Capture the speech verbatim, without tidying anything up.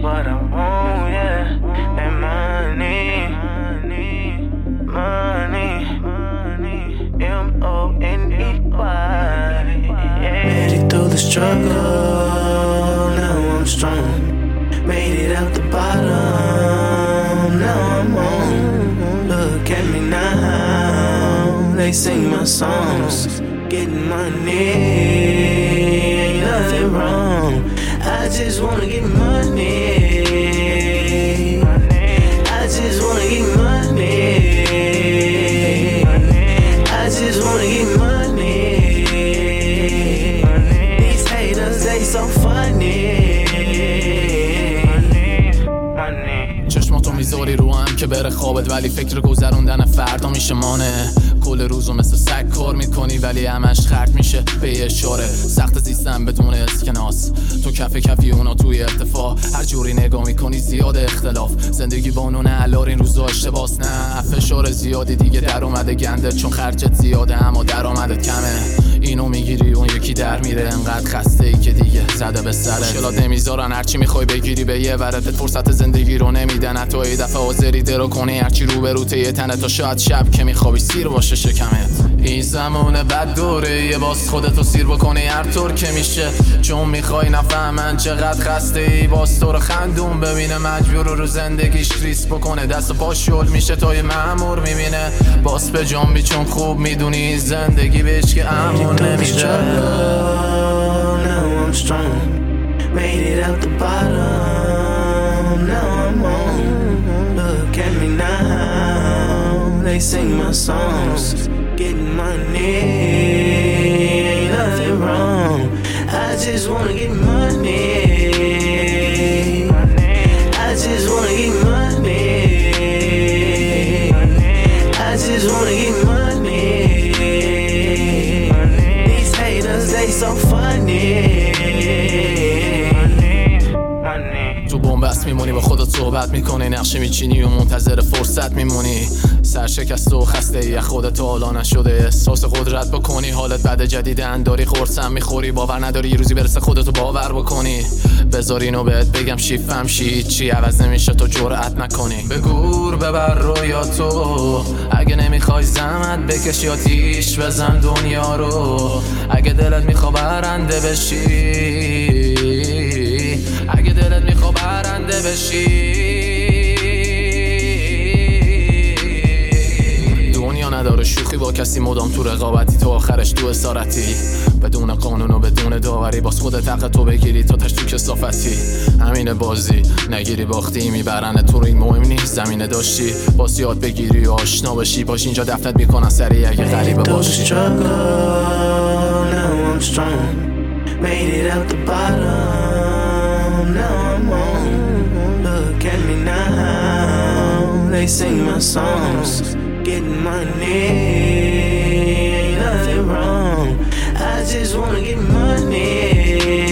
what I want, yeah. And money, money, money, M O N E Y. Made it through the struggle, now I'm strong. Made it out the bottom, now I'm on. Look at me now, they sing my songs. Getting money, ain't nothing wrong. I just wanna get money. I just wanna get money. I just wanna get money. These haters, they so funny. چشماتو میذاری رو هم که بره خوابت، ولی فکر گذروندن فردا میشه مانه. کل روزو مثل سگ کار میکنی ولی همش خرد میشه به اشاره. سخت زیستن بدون اسکناس، تو کف کفی اونا توی ارتفاع. هر جوری نگاه میکنی زیاد اختلاف. زندگی بانون علار این روزا اشتباس، نه فشار زیادی دیگه در اومده گنده، چون خرجت زیاده اما درآمدت کمه. اینو میگیری اون یکی در میره، انقدر خسته ای که دیگه زده به سرت. مشکلات نمیذارن هرچی میخوای بگیری به یه ورت، فرصت زندگی رو نمیدن حتی یه دفعه حاضری درو کنی هرچی رو به روته یه تنه، تا شاید شب که میخوابی سیر باشه شکمت. این زمان بد دوره یه باز خودتو سیر بکنی هر طور که میشه، چون میخوای نفهمن چقدر خسته ای. باز تو رو خندون ببینه مجبور رو زندگیش ریس بکنه، دست و پا شل میشه تا یه مأمور میبینه. باز به جنبی چون خوب میدونی زندگی بهش که امون نمیشه. Now I'm strong, made it out the bottom, now I'm on. Look at me now, they sing my songs. Getting money, ain't nothing wrong. I just wanna get money. I just wanna get money. I just wanna get money. These haters, they so funny. تو بنبست میمونی با خودت صحبت میکنی، نقشه میچینی و منتظر فرصت میمونی. سرشکست و خسته ای خودت حالا نشده، احساس قدرت بکنی. حالت بعد جدیدن داری قرصم میخوری، باور نداری یه روزی برسه خودتو باور بکنی. بذار اینو بهت بگم شیفم شی، چی عوض نمیشه تو جرأت نکنی. بگور ببر رویاتو، اگه نمیخوای زحمت بکشی آتیش بزن دنیا رو. اگه دلت میخواد برنده بشی، اگه دلت میخواد برنده بشی. دنیا نداره شوخی با کسی، مدام تو رقابتی، تو آخرش تو اسارتی. بدون قانون و بدون داوری باز خودت حق تو بگیری تا تش تو کثافتی. همین بازی نگیری باختی میبرن تو رو، این مهم نیست. زمینه داشتی باز یاد بگیری و آشنا بشی باش، اینجا دفنت میکنن سریع اگه غریبه باشی. Made it out the bottom, now I'm on. Look at me now, they sing my songs. Getting money, ain't nothing wrong. I just wanna get money.